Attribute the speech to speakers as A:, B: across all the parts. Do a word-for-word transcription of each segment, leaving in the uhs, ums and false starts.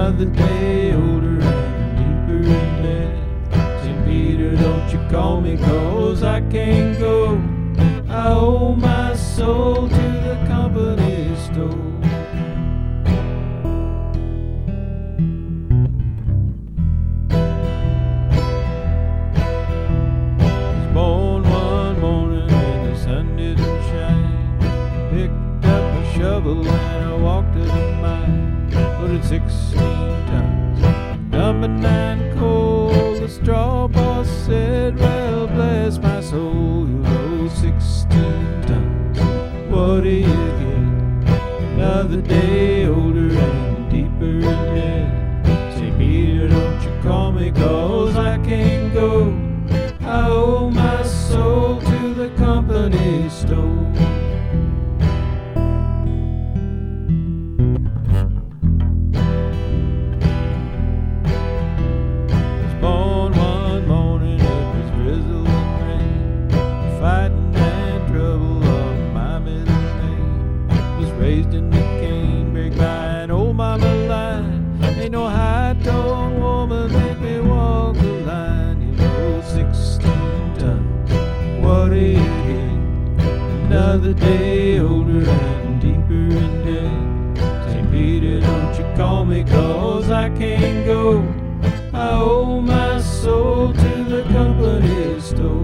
A: Another day older and deeper in debt. Saint Peter, don't you call me, 'cause I can't go. I owe my soul to the company store. Was born one morning and the sun didn't shine. Picked up a shovel and I walked to the mine. Loaded sixteen tons, number nine coal. The straw boss said, well, bless my soul, you load sixteen tons. What do you get? Another day older and deeper in debt. Saint Peter, don't you call me, 'cause I can't go. I owe my soul to the company store. Raised in the canebrake by an old mama line. Ain't no high-toned woman make me walk the line. You know, sixteen tons, what do you get? Another day older and deeper in debt. Saint Peter, don't you call me, 'cause I can't go. I owe my soul to the company store.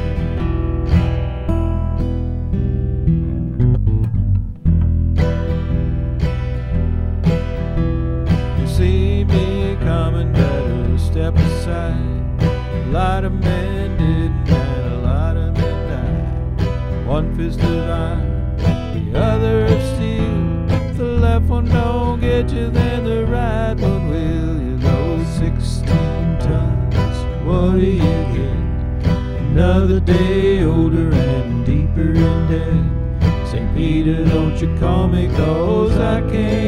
A: See me coming, better step aside. A lot of men didn't and a lot of men died. One fist of iron, the other of steel. If the left one don't get you, then the right one will. You know, sixteen tons, what do you get? Another day older and deeper in debt. Saint Peter, don't you call me, 'cause I can't